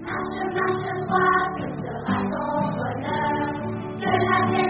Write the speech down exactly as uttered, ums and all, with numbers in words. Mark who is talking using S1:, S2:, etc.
S1: 拿着拿着花，跟着爱动我的，这两天。